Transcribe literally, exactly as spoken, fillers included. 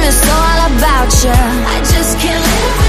it's all about you. I just can't let